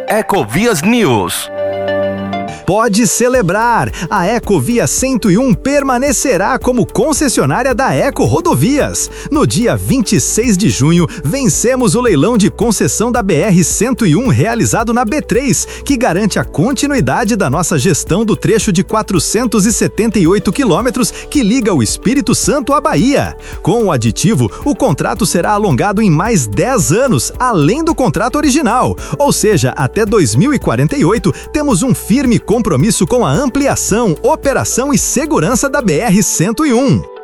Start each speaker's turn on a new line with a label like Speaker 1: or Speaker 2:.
Speaker 1: Ecovias News.
Speaker 2: Pode celebrar! A Ecovia 101 permanecerá como concessionária da Eco Rodovias. No dia 26 de junho, vencemos o leilão de concessão da BR-101 realizado na B3, que garante a continuidade da nossa gestão do trecho de 478 quilômetros que liga o Espírito Santo à Bahia. Com o aditivo, o contrato será alongado em mais 10 anos, além do contrato original. Ou seja, até 2048, temos um firme compromisso com a ampliação, operação e segurança da BR-101.